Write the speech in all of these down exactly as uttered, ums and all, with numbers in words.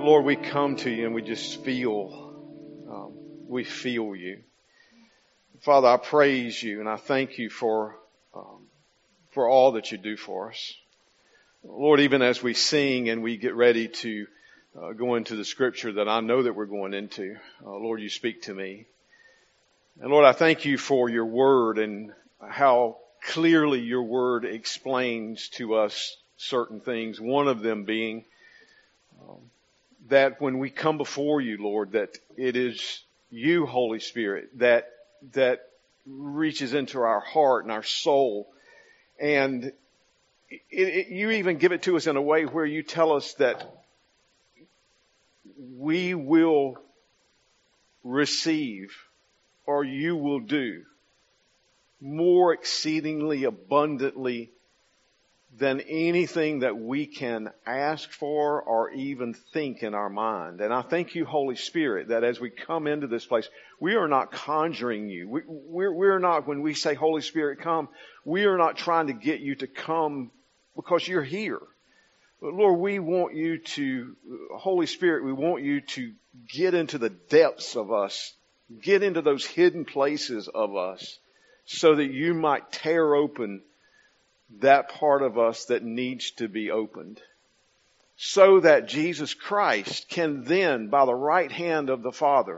Lord, we come to you and we just feel, um, we feel you. Father, I praise you and I thank you for, um, for all that you do for us. Lord, even as we sing and we get ready to uh, go into the scripture that I know that we're going into, uh, Lord, you speak to me. And Lord, I thank you for your word and how clearly your word explains to us certain things. One of them being um, that when we come before you, Lord, that it is you, Holy Spirit, that that reaches into our heart and our soul. And it, it, you even give it to us in a way where you tell us that we will receive or you will do more exceedingly abundantly than anything that we can ask for or even think in our mind. And I thank you, Holy Spirit, that as we come into this place, we are not conjuring you. We, we're, we're not, when we say, Holy Spirit, come, we are not trying to get you to come because you're here. But Lord, we want you to, Holy Spirit, we want you to get into the depths of us, get into those hidden places of us so that you might tear open that part of us that needs to be opened, so that Jesus Christ can then, by the right hand of the Father,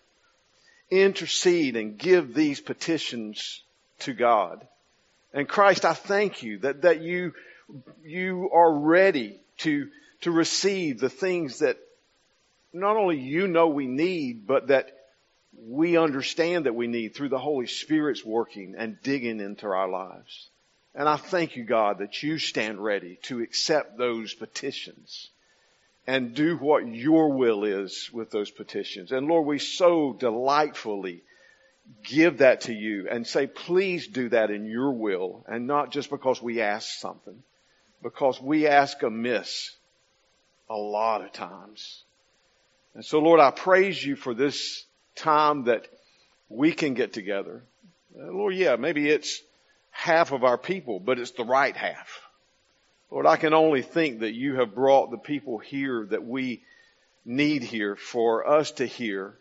intercede and give these petitions to God. And Christ, I thank you that, that you, you are ready to, to receive the things that not only you know we need, but that we understand that we need through the Holy Spirit's working and digging into our lives. And I thank you, God, that you stand ready to accept those petitions and do what your will is with those petitions. And Lord, we so delightfully give that to you and say, please do that in your will, and not just because we ask something, because we ask amiss a lot of times. And so, Lord, I praise you for this time that we can get together. Uh, Lord, yeah, maybe it's half of our people, but it's the right half. Lord, I can only think that you have brought the people here that we need here for us to hear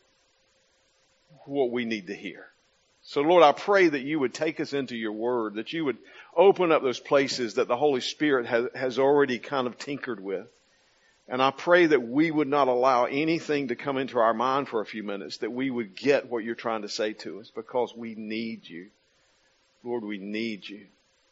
what we need to hear. So Lord, I pray that you would take us into your word, that you would open up those places that the Holy Spirit has, has already kind of tinkered with. And I pray that we would not allow anything to come into our mind for a few minutes, that we would get what you're trying to say to us, because we need you. Lord, we need you.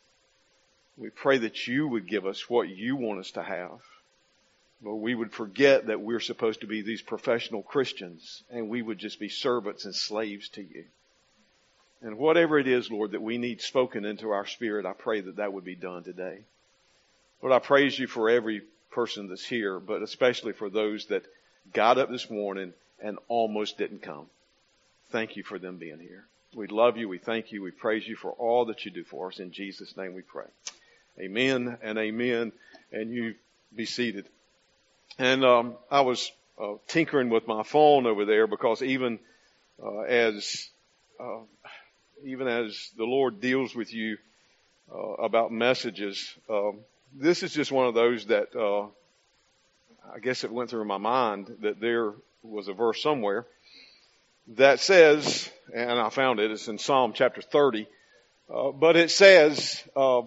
We pray that you would give us what you want us to have. But we would forget that we're supposed to be these professional Christians, and we would just be servants and slaves to you. And whatever it is, Lord, that we need spoken into our spirit, I pray that that would be done today. Lord, I praise you for every person that's here, but especially for those that got up this morning and almost didn't come. Thank you for them being here. We love you. We thank you. We praise you for all that you do for us. In Jesus' name we pray. Amen and amen. And you be seated. And um, I was uh, tinkering with my phone over there, because even uh, as uh, even as the Lord deals with you uh, about messages, um, this is just one of those that uh, I guess it went through my mind that there was a verse somewhere that says, and I found it, it's in Psalm chapter thirty, uh, but it says, uh, uh,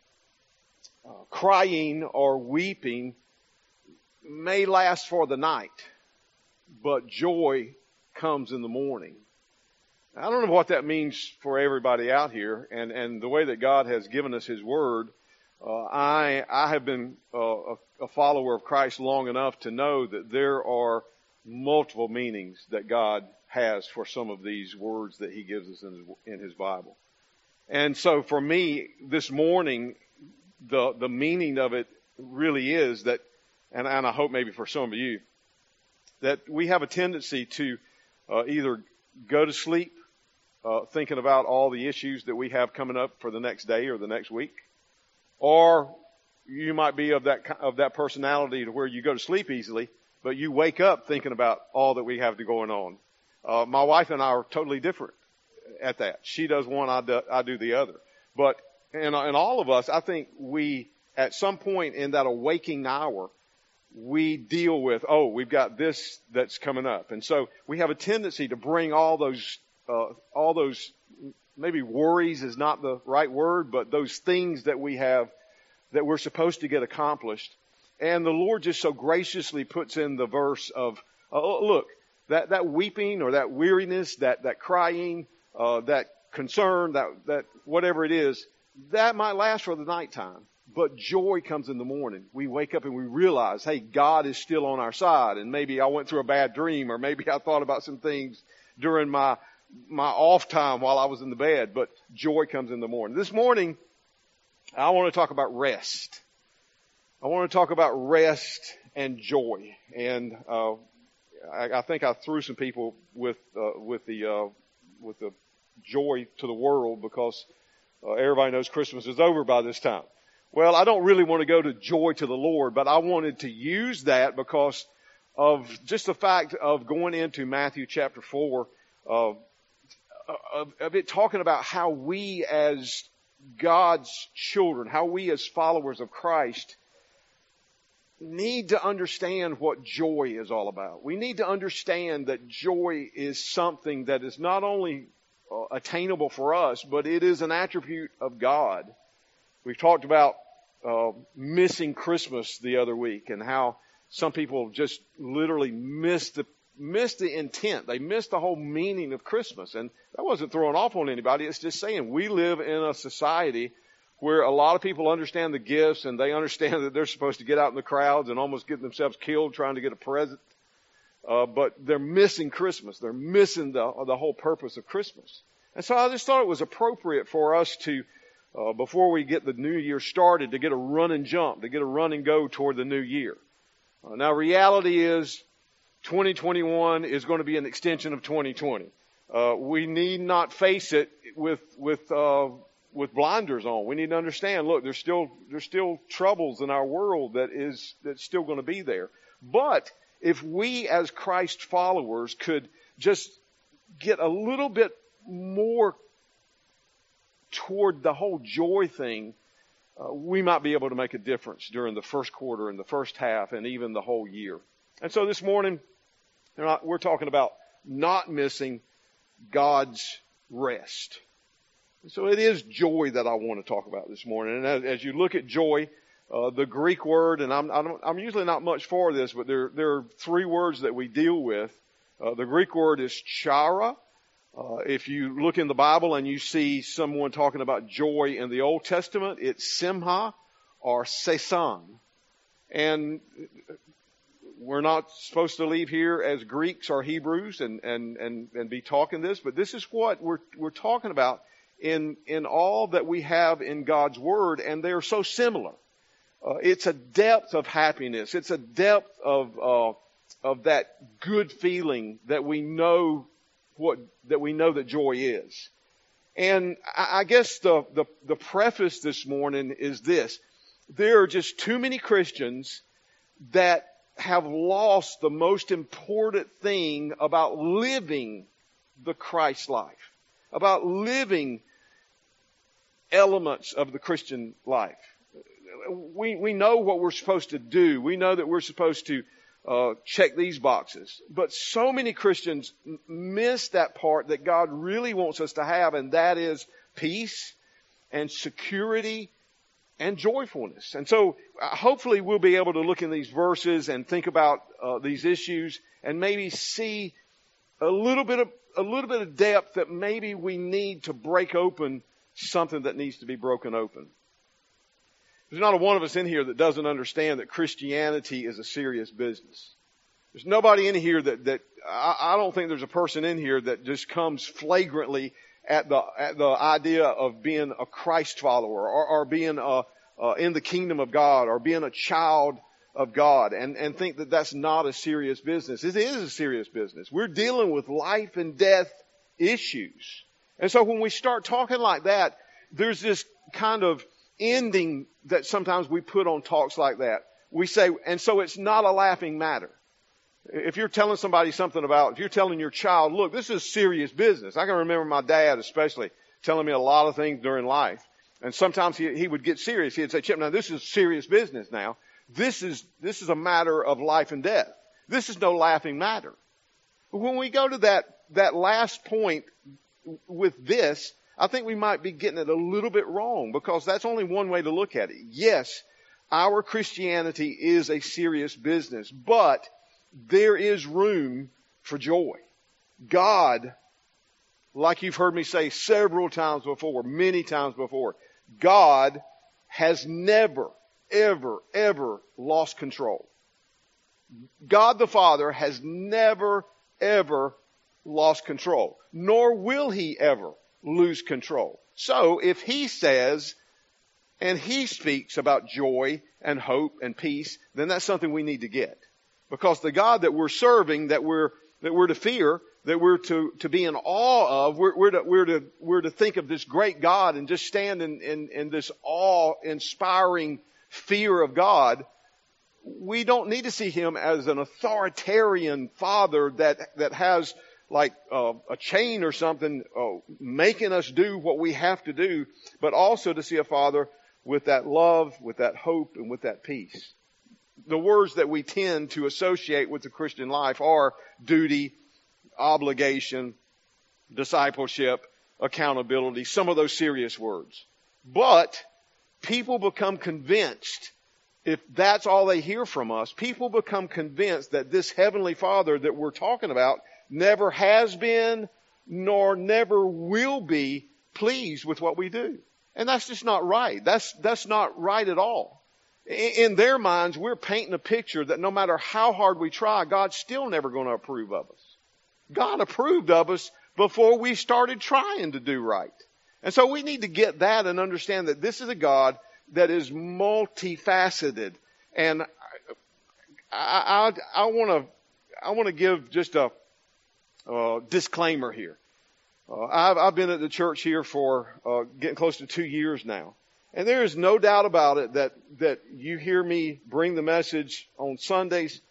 crying or weeping may last for the night, but joy comes in the morning. I don't know what that means for everybody out here, and, and the way that God has given us His Word. Uh, I, I have been uh, a, a follower of Christ long enough to know that there are multiple meanings that God has for some of these words that He gives us in His, in His Bible. And so for me, this morning, the, the meaning of it really is that, and, and I hope maybe for some of you, that we have a tendency to uh, either go to sleep uh, thinking about all the issues that we have coming up for the next day or the next week, or you might be of that of that personality to where you go to sleep easily, but you wake up thinking about all that we have going on. Uh, my wife and I are totally different at that. She does one, I do, I do the other. But in, in all of us, I think we, at some point in that awaking hour, we deal with, oh, we've got this that's coming up. And so we have a tendency to bring all those, uh, all those, maybe worries is not the right word, but those things that we have that we're supposed to get accomplished. And the Lord just so graciously puts in the verse of, uh, look, that, that weeping or that weariness, that, that crying, uh, that concern, that, that whatever it is, that might last for the nighttime. But joy comes in the morning. We wake up and we realize, hey, God is still on our side. And maybe I went through a bad dream, or maybe I thought about some things during my, my off time while I was in the bed. But joy comes in the morning. This morning, I want to talk about rest. I want to talk about rest and joy. And, uh, I, I think I threw some people with, uh, with the, uh, with the joy to the world because, uh, everybody knows Christmas is over by this time. Well, I don't really want to go to joy to the Lord, but I wanted to use that because of just the fact of going into Matthew chapter four, uh, of, of it talking about how we as God's children, how we as followers of Christ need to understand what joy is all about. We need to understand that joy is something that is not only uh, attainable for us, but it is an attribute of God. We've talked about uh, missing Christmas the other week and how some people just literally miss the miss the intent. They miss the whole meaning of Christmas. And that wasn't throwing off on anybody. It's just saying we live in a society where a lot of people understand the gifts and they understand that they're supposed to get out in the crowds and almost get themselves killed trying to get a present. Uh, but they're missing Christmas. They're missing the, the whole purpose of Christmas. And so I just thought it was appropriate for us to Uh, before we get the new year started, to get a run and jump, to get a run and go toward the new year. Uh, now, reality is twenty twenty-one is going to be an extension of twenty twenty. Uh, we need not face it with with uh, with blinders on. We need to understand. Look, there's still there's still troubles in our world that is that's still going to be there. But if we, as Christ followers, could just get a little bit more toward the whole joy thing, uh, we might be able to make a difference during the first quarter and the first half and even the whole year. And so this morning, we're talking about not missing God's rest. So it is joy that I want to talk about this morning. And as, as you look at joy, uh, the Greek word, and I'm, I'm, I'm usually not much for this, but there, there are three words that we deal with. Uh, the Greek word is chara. Uh, if you look in the Bible and you see someone talking about joy in the Old Testament, it's simha or sesan. And we're not supposed to leave here as Greeks or Hebrews and, and, and, and be talking this, but this is what we're, we're talking about in, in all that we have in God's Word, and they're so similar. Uh, it's a depth of happiness. It's a depth of, uh, of that good feeling that we know what that we know that joy is. And I guess the, the, the preface this morning is this. There are just too many Christians that have lost the most important thing about living the Christ life, about living elements of the Christian life. We, we know what we're supposed to do. We know that we're supposed to Uh, check these boxes. But so many Christians m- miss that part that God really wants us to have, and that is peace and security and joyfulness. And so uh, hopefully we'll be able to look in these verses and think about uh, these issues and maybe see a little bit of a little bit of depth that maybe we need to break open something that needs to be broken open. There's not a one of us in here that doesn't understand that Christianity is a serious business. There's nobody in here that, that I, I don't think there's a person in here that just comes flagrantly at the, at the idea of being a Christ follower or, or being a, uh, in the kingdom of God or being a child of God and, and think that that's not a serious business. It is a serious business. We're dealing with life and death issues. And so when we start talking like that, there's this kind of ending that sometimes we put on talks like that. We say, and so it's not a laughing matter. If you're telling somebody something about, if you're telling your child, look, this is serious business. I can remember my dad especially telling me a lot of things during life. And sometimes he, he would get serious. He'd say, Chip, now this is serious business now. This is, this is a matter of life and death. This is no laughing matter. When we go to that, that last point with this, I think we might be getting it a little bit wrong, because that's only one way to look at it. Yes, our Christianity is a serious business, but there is room for joy. God, like you've heard me say several times before, many times before, God has never, ever, ever lost control. God the Father has never, ever lost control, nor will He ever lose control. So if He says and He speaks about joy and hope and peace, then that's something we need to get. Because the God that we're serving, that we're that we're to fear, that we're to, to be in awe of, we're, we're to we're to we're to think of this great God and just stand in, in, in this awe-inspiring fear of God. We don't need to see Him as an authoritarian Father that that has like uh, a chain or something uh, making us do what we have to do, but also to see a Father with that love, with that hope, and with that peace. The words that we tend to associate with the Christian life are duty, obligation, discipleship, accountability, some of those serious words. But people become convinced, if that's all they hear from us, people become convinced that this Heavenly Father that we're talking about never has been, nor never will be pleased with what we do. And that's just not right. That's, that's not right at all. In their minds, we're painting a picture that no matter how hard we try, God's still never going to approve of us. God approved of us before we started trying to do right. And so we need to get that and understand that this is a God that is multifaceted. And I, I, I want to, I want to give just a, a disclaimer here. Uh, I've, I've been at the church here for uh, getting close to two years now. And there is no doubt about it that, that you hear me bring the message on Sundays.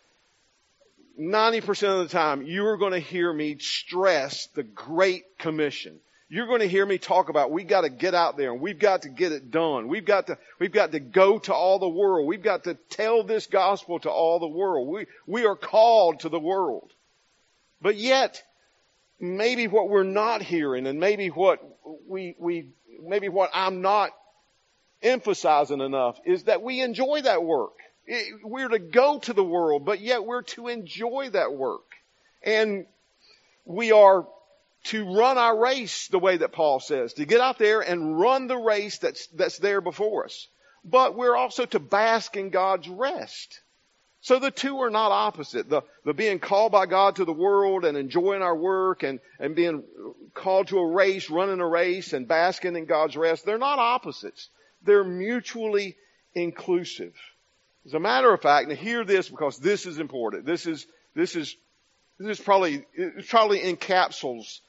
ninety percent of the time, you are going to hear me stress the Great Commission. You're going to hear me talk about we got to get out there and we've got to get it done. We've got to, we've got to go to all the world. We've got to tell this gospel to all the world. We, we are called to the world. But yet, maybe what we're not hearing and maybe what we, we, maybe what I'm not emphasizing enough is that we enjoy that work. We're to go to the world, but yet we're to enjoy that work. And we are to run our race the way that Paul says, to get out there and run the race that's, that's there before us. But we're also to bask in God's rest. So the two are not opposite. The, the being called by God to the world and enjoying our work and, and being called to a race, running a race and basking in God's rest, they're not opposites. They're mutually inclusive. As a matter of fact, now hear this because this is important. This is, this is, this is probably, it probably encapsulates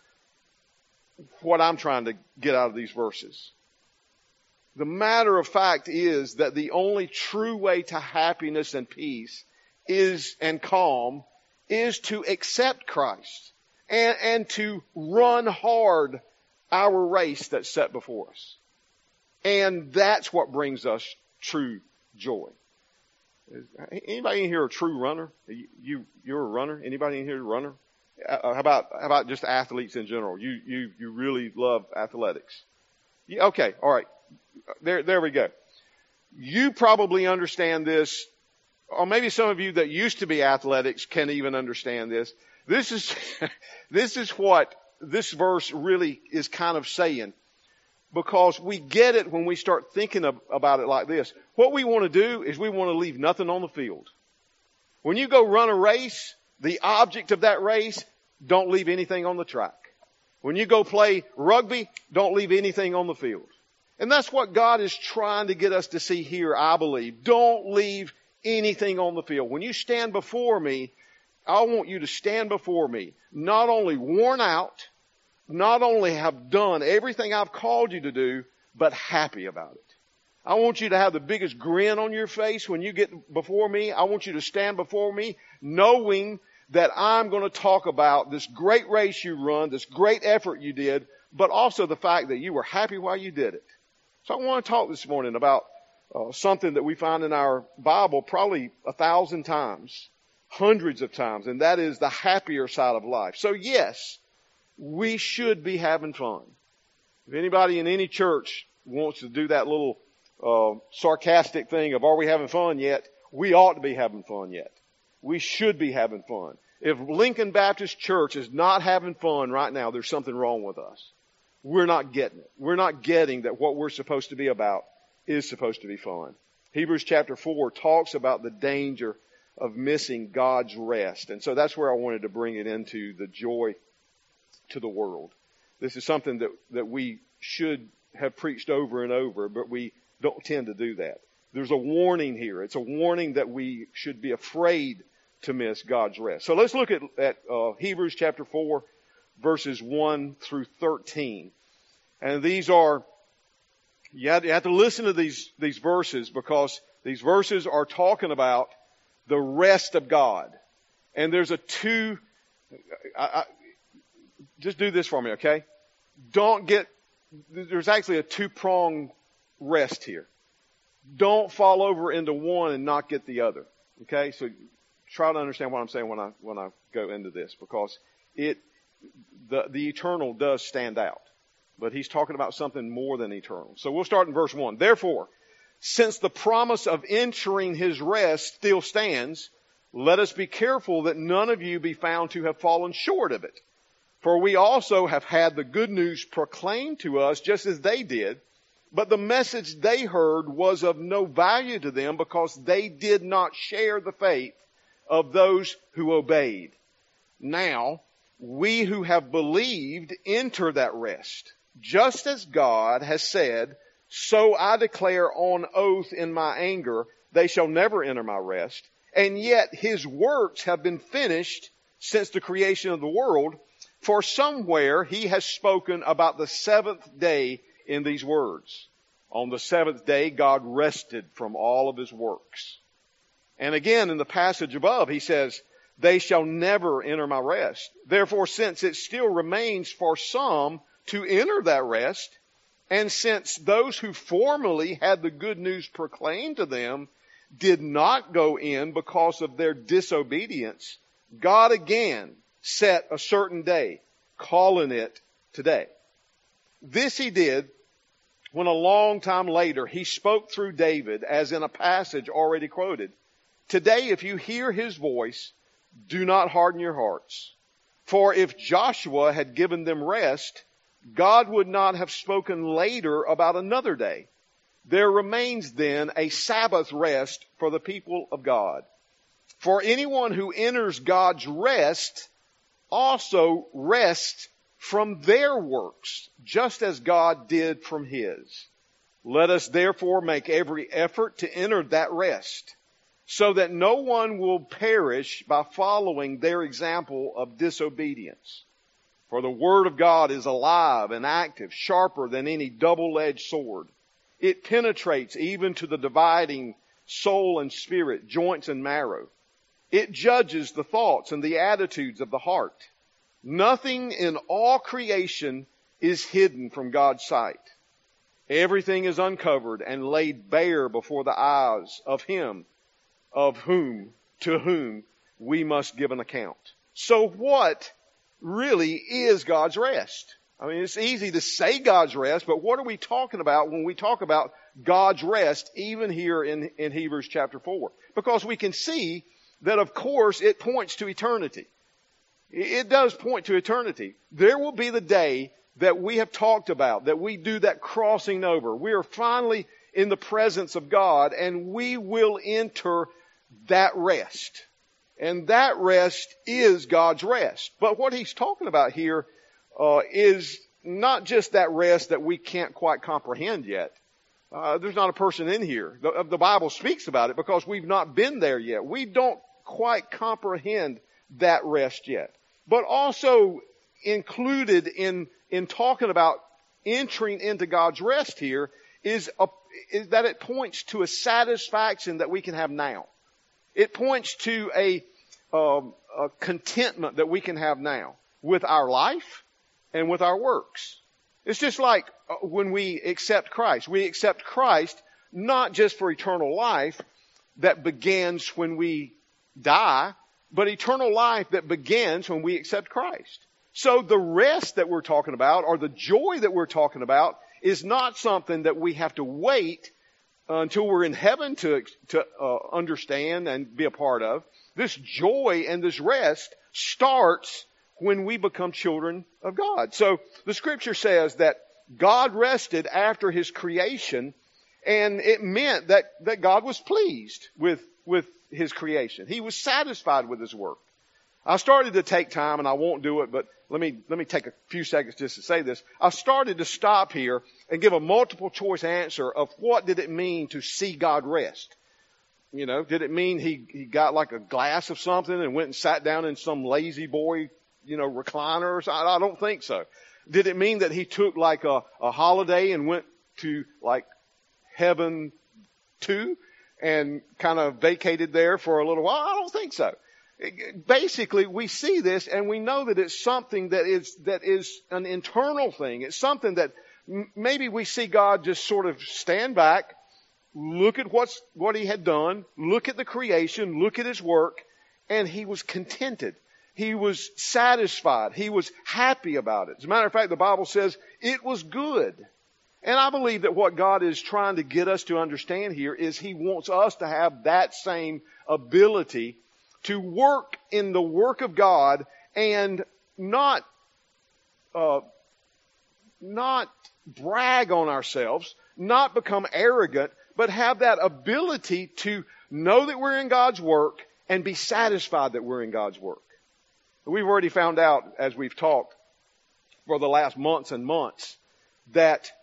what I'm trying to get out of these verses. The matter of fact is that the only true way to happiness and peace is, and calm, is to accept Christ and, and to run hard our race that's set before us. And that's what brings us true joy. Anybody in here a true runner? You, you you're a runner? Anybody in here a runner? Uh, how about how about just athletes in general? You you you really love athletics. Yeah, okay, all right. There there we go. You probably understand this, or maybe some of you that used to be athletics can even understand this. This is this is what this verse really is kind of saying. Because we get it when we start thinking of, about it like this. What we want to do is we want to leave nothing on the field. When you go run a race, the object of that race, don't leave anything on the track. When you go play rugby, don't leave anything on the field. And that's what God is trying to get us to see here, I believe. Don't leave anything on the field. When you stand before me, I want you to stand before me, not only worn out, not only have done everything I've called you to do, but happy about it. I want you to have the biggest grin on your face when you get before me. I want you to stand before me knowing that I'm going to talk about this great race you run, this great effort you did, but also the fact that you were happy while you did it. So I want to talk this morning about uh, something that we find in our Bible probably a thousand times, hundreds of times, and that is the happier side of life. So yes, we should be having fun. If anybody in any church wants to do that little uh, sarcastic thing of, are we having fun yet? We ought to be having fun yet. We should be having fun. If Lincoln Baptist Church is not having fun right now, there's something wrong with us. We're not getting it. We're not getting that what we're supposed to be about is supposed to be fun. Hebrews chapter four talks about the danger of missing God's rest. And so that's where I wanted to bring it into the joy to the world. This is something that, that we should have preached over and over, but we don't tend to do that. There's a warning here. It's a warning that we should be afraid to miss God's rest. So let's look at, at uh, Hebrews chapter four, verses one through thirteen. And these are, you have, you have to listen to these, these verses, because these verses are talking about the rest of God. And there's a two, I, I, just do this for me, okay? Don't get, there's actually a two-pronged rest here. Don't fall over into one and not get the other. Okay? So try to understand what I'm saying when I, when I go into this, because it, the, the eternal does stand out. But he's talking about something more than eternal. So we'll start in verse one. Therefore, since the promise of entering his rest still stands, let us be careful that none of you be found to have fallen short of it. For we also have had the good news proclaimed to us just as they did, but the message they heard was of no value to them because they did not share the faith of those who obeyed. Now, we who have believed enter that rest, just as God has said, so I declare on oath in my anger, they shall never enter my rest. And yet his works have been finished since the creation of the world. For somewhere he has spoken about the seventh day in these words. On the seventh day, God rested from all of his works. And again, in the passage above, he says, they shall never enter my rest. Therefore, since it still remains for some to enter that rest, and since those who formerly had the good news proclaimed to them did not go in because of their disobedience, God again set a certain day, calling it today. This he did when a long time later he spoke through David, as in a passage already quoted. Today, if you hear his voice, do not harden your hearts. For if Joshua had given them rest, God would not have spoken later about another day. There remains then a Sabbath rest for the people of God. For anyone who enters God's rest also rests from their works, just as God did from his. Let us therefore make every effort to enter that rest, so that no one will perish by following their example of disobedience. For the word of God is alive and active, sharper than any double-edged sword. It penetrates even to the dividing soul and spirit, joints and marrow. It judges the thoughts and the attitudes of the heart. Nothing in all creation is hidden from God's sight. Everything is uncovered and laid bare before the eyes of him of whom, to whom we must give an account. So what really is God's rest? I mean, it's easy to say God's rest, but what are we talking about when we talk about God's rest, even here in, in Hebrews chapter four? Because we can see that, of course, it points to eternity. It does point to eternity. There will be the day that we have talked about, that we do that crossing over. We are finally in the presence of God, and we will enter that rest. And that rest is God's rest. But what he's talking about here uh, is not just that rest that we can't quite comprehend yet. Uh, there's not a person in here. The, the Bible speaks about it because we've not been there yet. We don't quite comprehend that rest yet. But also included in, in talking about entering into God's rest here is, a, is that it points to a satisfaction that we can have now. It points to a, um, a contentment that we can have now with our life and with our works. It's just like when we accept Christ. We accept Christ not just for eternal life that begins when we die, but eternal life that begins when we accept Christ. So the rest that we're talking about, or the joy that we're talking about, is not something that we have to wait until we're in heaven to, to uh, understand and be a part of. This joy and this rest starts when we become children of God. So the scripture says that God rested after his creation, and it meant that, that God was pleased with, with his creation. He was satisfied with his work. I started to take time, and I won't do it, but let me, let me take a few seconds just to say this. I started to stop here and give a multiple choice answer of what did it mean to see God rest. You know, did it mean he, he got like a glass of something and went and sat down in some lazy boy, you know, recliner or something? I don't think so. Did it mean that he took like a, a holiday and went to like heaven two and kind of vacated there for a little while? I don't think so. Basically, we see this and we know that it's something that is, that is an internal thing. It's something that m- maybe we see God just sort of stand back, look at what's, what he had done, look at the creation, look at his work, and he was contented. He was satisfied. He was happy about it. As a matter of fact, the Bible says it was good. And I believe that what God is trying to get us to understand here is he wants us to have that same ability to work in the work of God and not, uh, not brag on ourselves, not become arrogant, but have that ability to know that we're in God's work and be satisfied that we're in God's work. We've already found out, as we've talked for the last months and months, that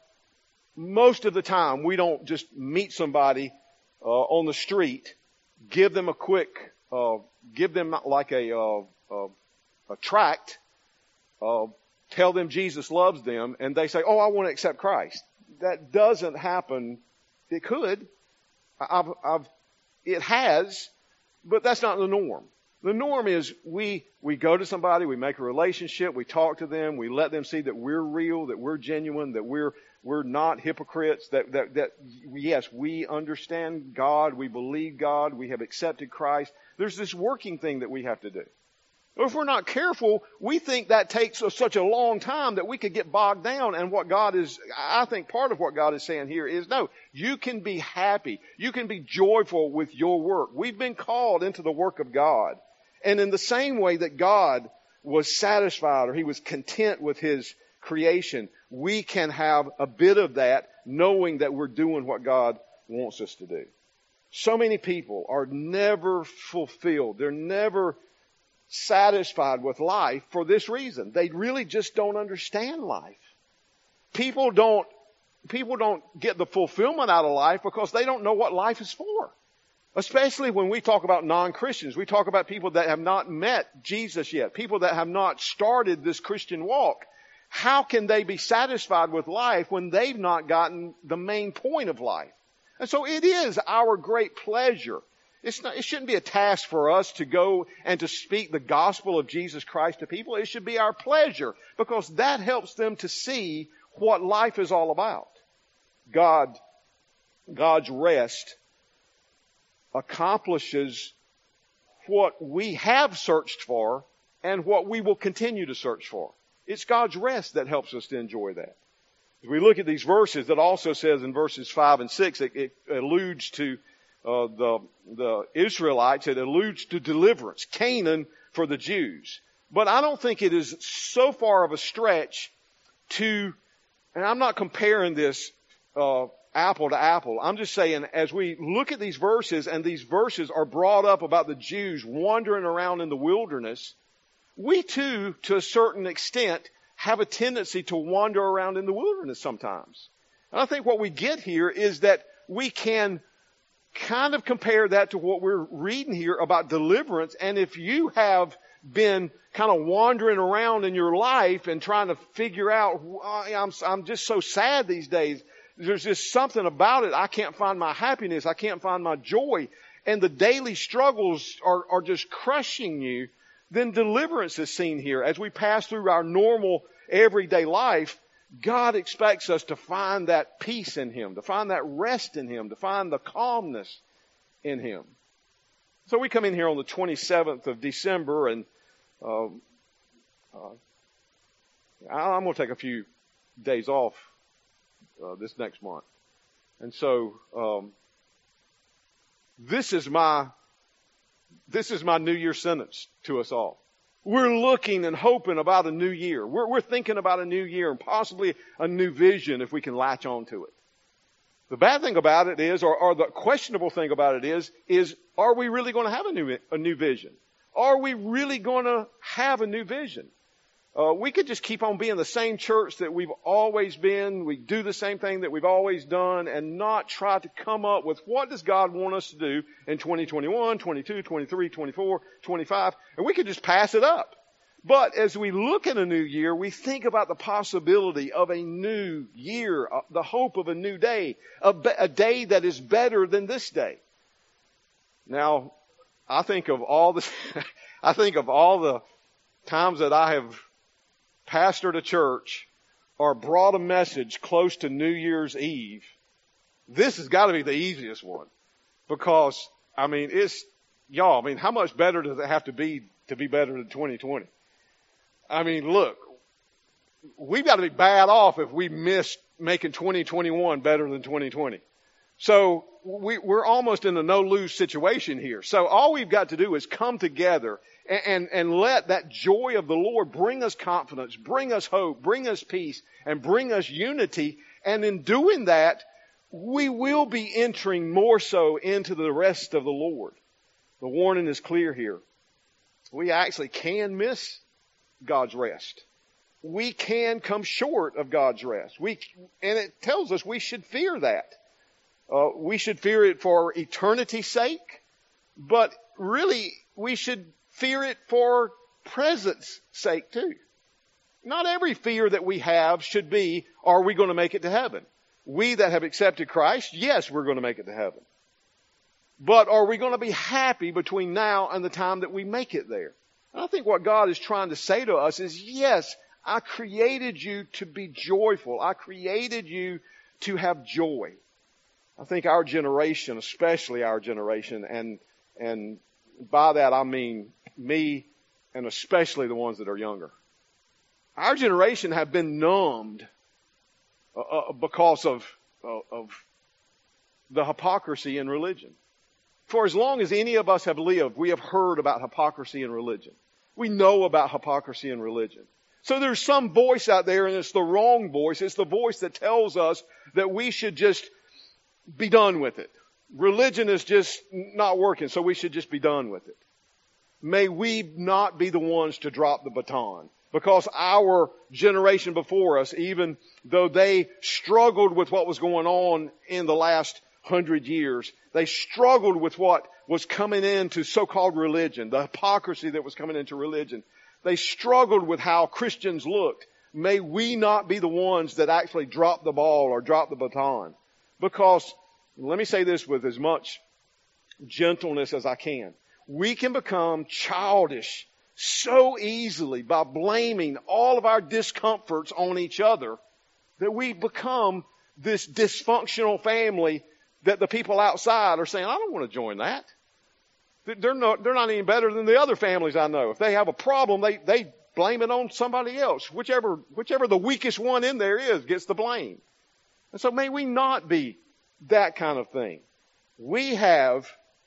most of the time we don't just meet somebody uh, on the street, give them a quick, uh, give them like a, uh, uh, a tract, uh, tell them Jesus loves them, and they say, oh, I want to accept Christ. That doesn't happen. It could. I've, I've, it has, but that's not the norm. The norm is we, we go to somebody, we make a relationship, we talk to them, we let them see that we're real, that we're genuine, that we're, we're not hypocrites, that, that, that, yes, we understand God, we believe God, we have accepted Christ. There's this working thing that we have to do. If we're not careful, we think that takes such a long time that we could get bogged down. And what God is, I think part of what God is saying here is, no, you can be happy. You can be joyful with your work. We've been called into the work of God. And in the same way that God was satisfied or he was content with his creation, we can have a bit of that knowing that we're doing what God wants us to do. So many people are never fulfilled. They're never satisfied with life for this reason. They really just don't understand life. People don't, people don't get the fulfillment out of life because they don't know what life is for. Especially when we talk about non-Christians. We talk about people that have not met Jesus yet. People that have not started this Christian walk. How can they be satisfied with life when they've not gotten the main point of life? And so it is our great pleasure. It's not, it shouldn't be a task for us to go and to speak the gospel of Jesus Christ to people. It should be our pleasure because that helps them to see what life is all about. God, God's rest accomplishes what we have searched for and what we will continue to search for. It's God's rest that helps us to enjoy that. As we look at these verses, that also says in verses five and six, it, it alludes to uh, the the Israelites. It alludes to deliverance, Canaan for the Jews. But I don't think it is so far of a stretch to, and I'm not comparing this uh, apple to apple. I'm just saying, as we look at these verses, and these verses are brought up about the Jews wandering around in the wilderness, we too, to a certain extent, have a tendency to wander around in the wilderness sometimes. And I think what we get here is that we can kind of compare that to what we're reading here about deliverance. And if you have been kind of wandering around in your life and trying to figure out, I'm, I'm just so sad these days. There's just something about it. I can't find my happiness. I can't find my joy. And the daily struggles are, are just crushing you. Then deliverance is seen here. As we pass through our normal everyday life, God expects us to find that peace in Him, to find that rest in Him, to find the calmness in Him. So we come in here on the twenty-seventh of December, and uh, uh, I'm going to take a few days off uh, this next month. And so um, this is my this is my New Year sentence to us all. We're looking and hoping about a new year. We're, we're thinking about a new year and possibly a new vision if we can latch on to it. The bad thing about it is, or, or the questionable thing about it is, is are we really going to have a new a new vision? Are we really going to have a new vision? Uh, we could just keep on being the same church that we've always been. We do the same thing that we've always done and not try to come up with what does God want us to do in twenty twenty-one, twenty-two, twenty-three, twenty-four, twenty-five, and we could just pass it up. But as we look at a new year, we think about the possibility of a new year, uh, the hope of a new day, a, be- a day that is better than this day. Now, I think of all the, I think of all the times that I have pastored a church or brought a message close to New Year's Eve. This has got to be the easiest one, because I mean, it's y'all. I mean, how much better does it have to be to be better than twenty twenty? I mean, look, we've got to be bad off if we miss making twenty twenty-one better than twenty twenty. So we, we're almost in a no-lose situation here. So all we've got to do is come together and, and, and let that joy of the Lord bring us confidence, bring us hope, bring us peace, and bring us unity. And in doing that, we will be entering more so into the rest of the Lord. The warning is clear here. We actually can miss God's rest. We can come short of God's rest. We, and it tells us we should fear that. Uh, we should fear it for eternity's sake, but really we should fear it for present's sake too. Not every fear that we have should be, are we going to make it to heaven? We that have accepted Christ, yes, we're going to make it to heaven. But are we going to be happy between now and the time that we make it there? And I think what God is trying to say to us is, yes, I created you to be joyful. I created you to have joy. I think our generation, especially our generation, and and by that I mean me and especially the ones that are younger. Our generation have been numbed uh, because of, uh, of the hypocrisy in religion. For as long as any of us have lived, we have heard about hypocrisy in religion. We know about hypocrisy in religion. So there's some voice out there, and it's the wrong voice. It's the voice that tells us that we should just be done with it. Religion is just not working, so we should just be done with it. May we not be the ones to drop the baton, because our generation before us, even though they struggled with what was going on in the last hundred years, they struggled with what was coming into so-called religion, the hypocrisy that was coming into religion. They struggled with how Christians looked. May we not be the ones that actually drop the ball or drop the baton. Because, let me say this with as much gentleness as I can. We can become childish so easily by blaming all of our discomforts on each other that we become this dysfunctional family that the people outside are saying, I don't want to join that. They're not, they're not any better than the other families I know. If they have a problem, they, they blame it on somebody else. Whichever, whichever the weakest one in there is gets the blame. And so may we not be that kind of thing. We have,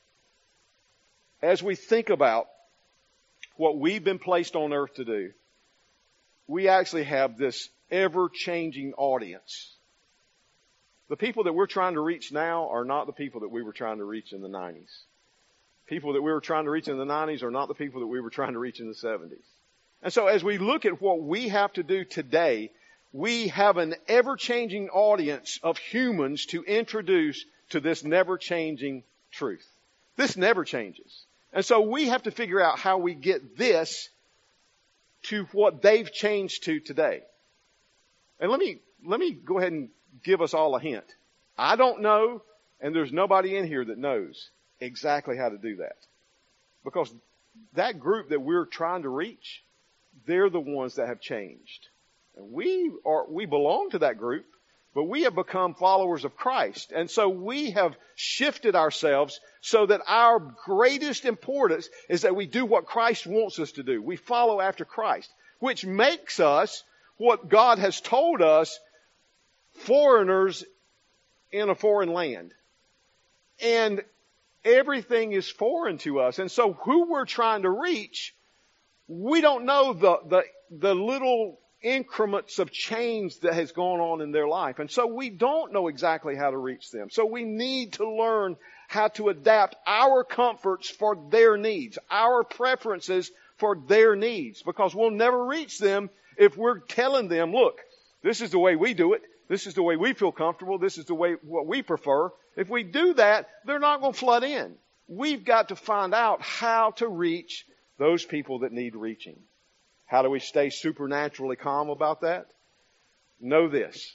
as we think about what we've been placed on earth to do, we actually have this ever-changing audience. The people that we're trying to reach now are not the people that we were trying to reach in the nineties. People that we were trying to reach in the nineties are not the people that we were trying to reach in the seventies. And so as we look at what we have to do today, we have an ever-changing audience of humans to introduce to this never-changing truth. This never changes. And so we have to figure out how we get this to what they've changed to today. And let me, let me go ahead and give us all a hint. I don't know, and there's nobody in here that knows exactly how to do that. Because that group that we're trying to reach, they're the ones that have changed. And we are, we belong to that group, but we have become followers of Christ. And so we have shifted ourselves so that our greatest importance is that we do what Christ wants us to do. We follow after Christ, which makes us what God has told us, foreigners in a foreign land. And everything is foreign to us. And so who we're trying to reach, we don't know the, the, the little increments of change that has gone on in their life. And so we don't know exactly how to reach them. So we need to learn how to adapt our comforts for their needs, our preferences for their needs, because we'll never reach them if we're telling them, look, this is the way we do it. This is the way we feel comfortable. This is the way what we prefer. If we do that, they're not going to flood in. We've got to find out how to reach those people that need reaching. How do we stay supernaturally calm about that? Know this.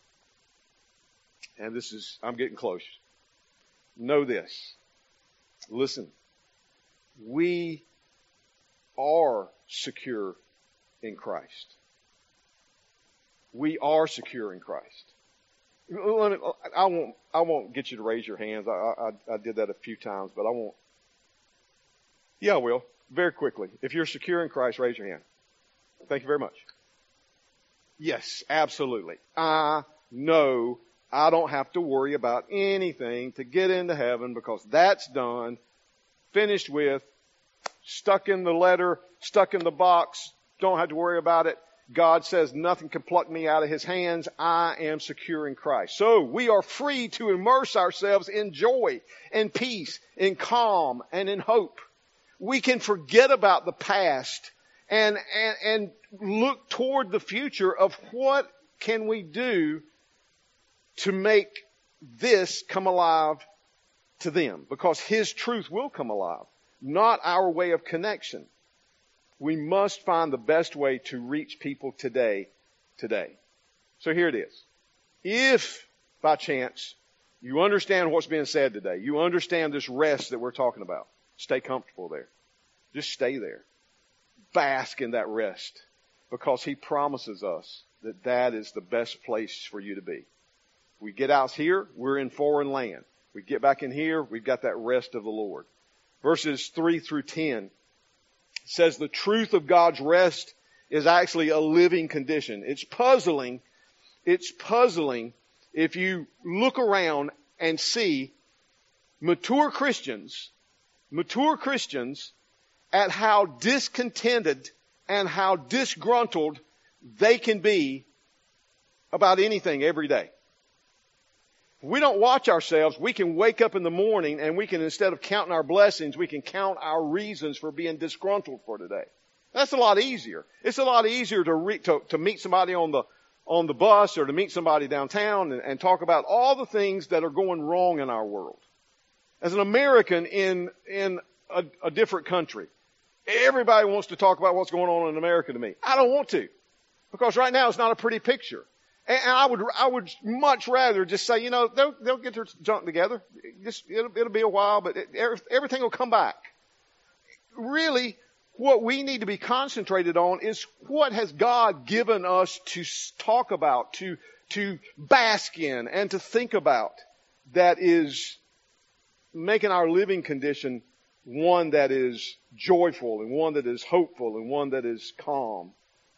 And this is, I'm getting close. Know this. Listen. We are secure in Christ. We are secure in Christ. Let me, I won't, I won't get you to raise your hands. I, I, I did that a few times, but I won't. Yeah, I will. Very quickly. If you're secure in Christ, raise your hand. Thank you very much. Yes, absolutely. I know I don't have to worry about anything to get into heaven because that's done, finished with, stuck in the letter, stuck in the box, don't have to worry about it. God says nothing can pluck me out of His hands. I am secure in Christ. So we are free to immerse ourselves in joy and peace, in calm and in hope. We can forget about the past and, and, and look toward the future of what can we do to make this come alive to them, because His truth will come alive, not our way of connection. We must find the best way to reach people today, today. So here it is. If, by chance, you understand what's being said today, you understand this rest that we're talking about, stay comfortable there. Just stay there. Bask in that rest, because He promises us that that is the best place for you to be. We get out here, we're in foreign land. We get back in here, we've got that rest of the Lord. Verses three through ten says the truth of God's rest is actually a living condition. It's puzzling. It's puzzling if you look around and see mature Christians, mature Christians at how discontented and how disgruntled they can be about anything every day. If we don't watch ourselves, we can wake up in the morning and we can, instead of counting our blessings, we can count our reasons for being disgruntled for today. That's a lot easier. It's a lot easier to re, to, to meet somebody on the on the bus or to meet somebody downtown and, and talk about all the things that are going wrong in our world. As an American in in a, a different country, everybody wants to talk about what's going on in America to me. I don't want to, because right now it's not a pretty picture. And I would, I would much rather just say, you know, they'll, they'll get their junk together. Just, it'll, it'll be a while, but it, everything will come back. Really, what we need to be concentrated on is what has God given us to talk about, to, to bask in, and to think about that is making our living condition one that is joyful and one that is hopeful and one that is calm.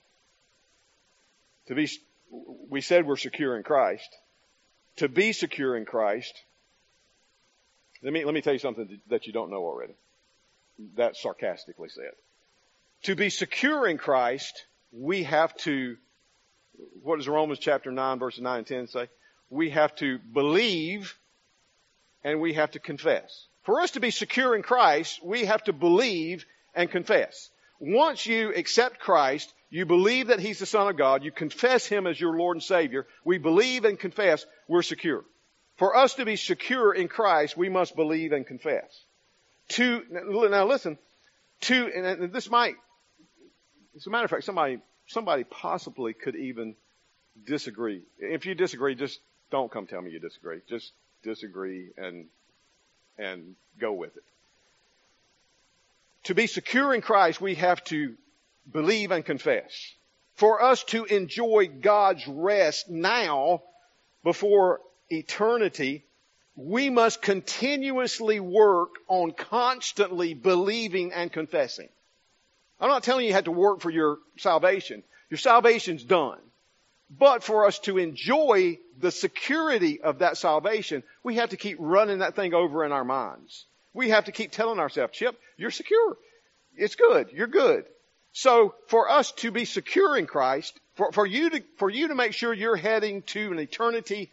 To be We said we're secure in Christ. To be secure in Christ, let me, let me tell you something that you don't know already. That's sarcastically said. To be secure in Christ, we have to, what does Romans chapter nine, verses nine and ten say? We have to believe and we have to confess. For us to be secure in Christ, we have to believe and confess. Once you accept Christ, you believe that He's the Son of God. You confess Him as your Lord and Savior. We believe and confess we're secure. For us to be secure in Christ, we must believe and confess. To, now listen, to, and this might, as a matter of fact, somebody, somebody possibly could even disagree. If you disagree, just don't come tell me you disagree. Just disagree and, and go with it. To be secure in Christ, we have to believe and confess. For us to enjoy God's rest now before eternity, we must continuously work on constantly believing and confessing. I'm not telling you you have to work for your salvation. Your salvation's done. But for us to enjoy the security of that salvation, we have to keep running that thing over in our minds. We have to keep telling ourselves, Chip, you're secure. It's good. You're good. So for us to be secure in Christ, for, for you to, for you to make sure you're heading to an eternity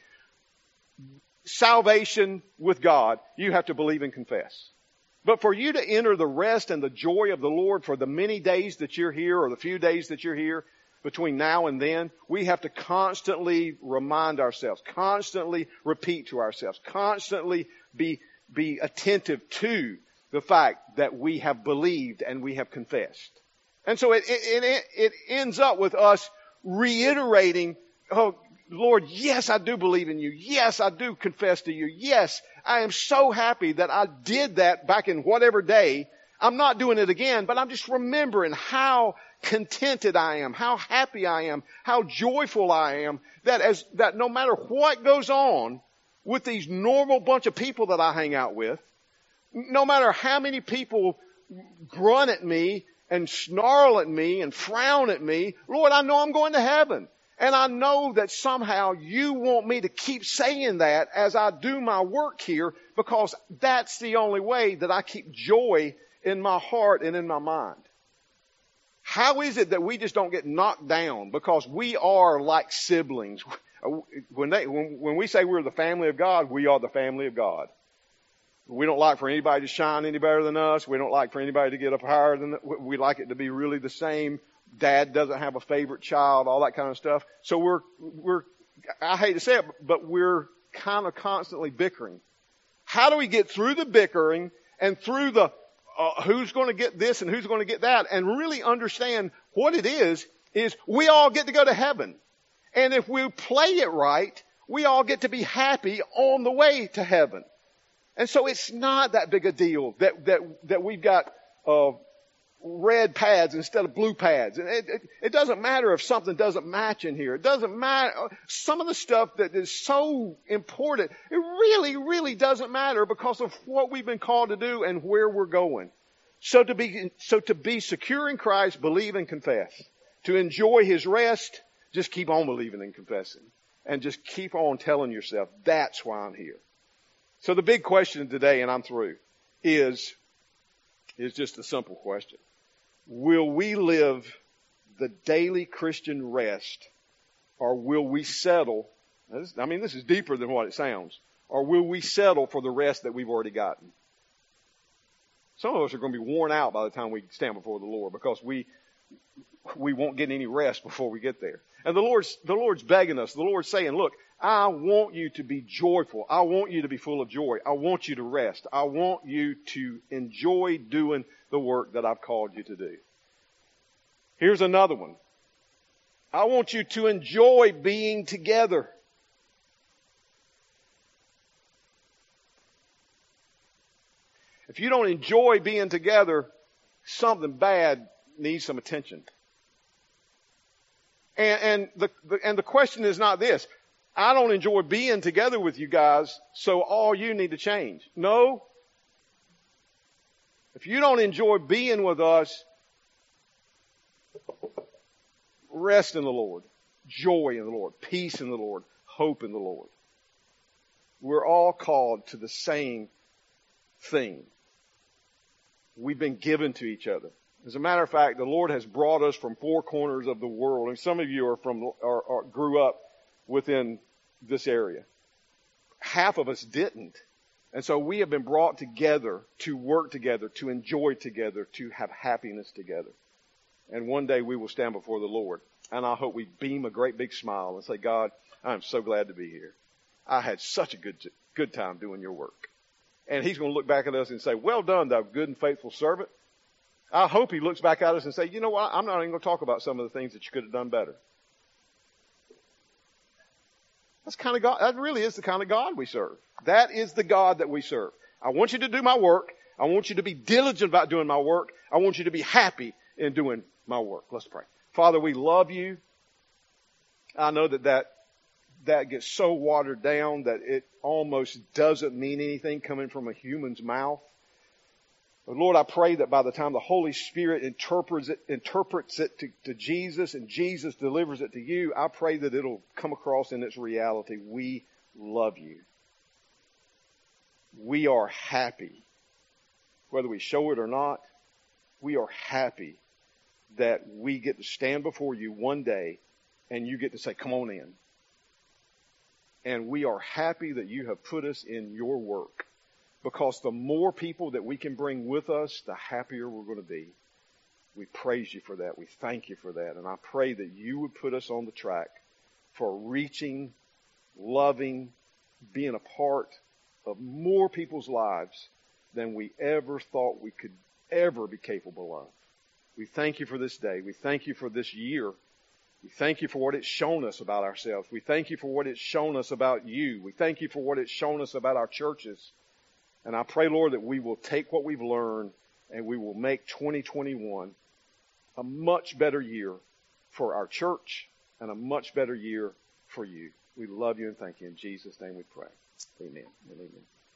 salvation with God, you have to believe and confess. But for you to enter the rest and the joy of the Lord for the many days that you're here or the few days that you're here between now and then, we have to constantly remind ourselves, constantly repeat to ourselves, constantly be, be attentive to the fact that we have believed and we have confessed. And so it, it, it, it ends up with us reiterating, oh, Lord, yes, I do believe in you. Yes, I do confess to you. Yes, I am so happy that I did that back in whatever day. I'm not doing it again, but I'm just remembering how contented I am, how happy I am, how joyful I am, that as, that no matter what goes on with these normal bunch of people that I hang out with, no matter how many people grunt at me and snarl at me and frown at me, Lord, I know I'm going to heaven. And I know that somehow you want me to keep saying that as I do my work here, because that's the only way that I keep joy in my heart and in my mind. How is it that we just don't get knocked down? Because we are like siblings. When they, when, when we say we're the family of God, we are the family of God. We don't like for anybody to shine any better than us. We don't like for anybody to get up higher than, we like it to be really the same. Dad doesn't have a favorite child, all that kind of stuff. So we're, we're, I hate to say it, but we're kind of constantly bickering. How do we get through the bickering and through the, uh, who's going to get this and who's going to get that, and really understand what it is, is we all get to go to heaven. And if we play it right, we all get to be happy on the way to heaven. And so it's not that big a deal that, that, that we've got, uh, red pads instead of blue pads. And it, it, it doesn't matter if something doesn't match in here. It doesn't matter. Some of the stuff that is so important, it really, really doesn't matter because of what we've been called to do and where we're going. So to be, so to be secure in Christ, believe and confess. To enjoy His rest, just keep on believing and confessing. And just keep on telling yourself, that's why I'm here. So the big question today, and I'm through, is, is just a simple question. Will we live the daily Christian rest, or will we settle? I mean, this is deeper than what it sounds. Or will we settle for the rest that we've already gotten? Some of us are going to be worn out by the time we stand before the Lord because we we won't get any rest before we get there. And the Lord's the Lord's begging us. The Lord's saying, look, I want you to be joyful. I want you to be full of joy. I want you to rest. I want you to enjoy doing the work that I've called you to do. Here's another one. I want you to enjoy being together. If you don't enjoy being together, something bad needs some attention. And, and the, the and the question is not this. I don't enjoy being together with you guys, so all you need to change. No. If you don't enjoy being with us, rest in the Lord, joy in the Lord, peace in the Lord, hope in the Lord. We're all called to the same thing. We've been given to each other. As a matter of fact, the Lord has brought us from four corners of the world, and some of you are from are, are, grew up within this area. Half of us didn't. And so we have been brought together to work together, to enjoy together, to have happiness together. And one day we will stand before the Lord. And I hope we beam a great big smile and say, God, I'm so glad to be here. I had such a good, good time doing your work. And He's going to look back at us and say, well done, thou good and faithful servant. I hope He looks back at us and say, you know what? I'm not even going to talk about some of the things that you could have done better. That's kind of God. That really is the kind of God we serve. That is the God that we serve. I want you to do my work. I want you to be diligent about doing my work. I want you to be happy in doing my work. Let's pray. Father, we love you. I know that that, that gets so watered down that it almost doesn't mean anything coming from a human's mouth. But Lord, I pray that by the time the Holy Spirit interprets it, interprets it to, to Jesus and Jesus delivers it to you, I pray that it'll come across in its reality. We love you. We are happy. Whether we show it or not, we are happy that we get to stand before you one day and you get to say, come on in. And we are happy that you have put us in your work. Because the more people that we can bring with us, the happier we're going to be. We praise you for that. We thank you for that. And I pray that you would put us on the track for reaching, loving, being a part of more people's lives than we ever thought we could ever be capable of. We thank you for this day. We thank you for this year. We thank you for what it's shown us about ourselves. We thank you for what it's shown us about you. We thank you for what it's shown us about our churches. And I pray, Lord, that we will take what we've learned and we will make twenty twenty-one a much better year for our church and a much better year for you. We love you and thank you. In Jesus' name we pray. Amen and amen.